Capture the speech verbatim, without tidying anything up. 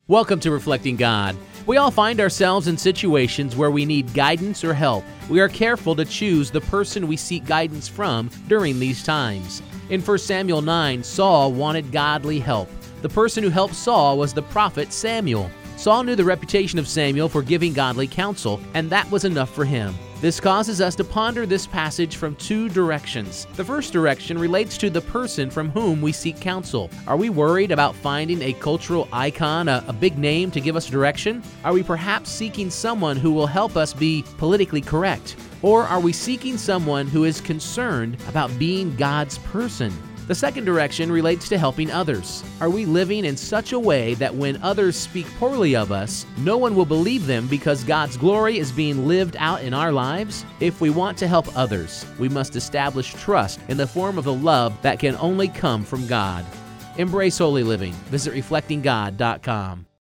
Welcome to Reflecting God. We all find ourselves in situations where we need guidance or help. We are careful to choose the person we seek guidance from during these times. In First Samuel nine, Saul wanted godly help. The person who helped Saul was the prophet Samuel. Saul knew the reputation of Samuel for giving godly counsel, and that was enough for him. This causes us to ponder this passage from two directions. The first direction relates to the person from whom we seek counsel. Are we worried about finding a cultural icon, a, a big name to give us direction? Are we perhaps seeking someone who will help us be politically correct? Or are we seeking someone who is concerned about being God's person? The second direction relates to helping others. Are we living in such a way that when others speak poorly of us, no one will believe them because God's glory is being lived out in our lives? If we want to help others, we must establish trust in the form of the love that can only come from God. Embrace holy living. Visit reflecting god dot com.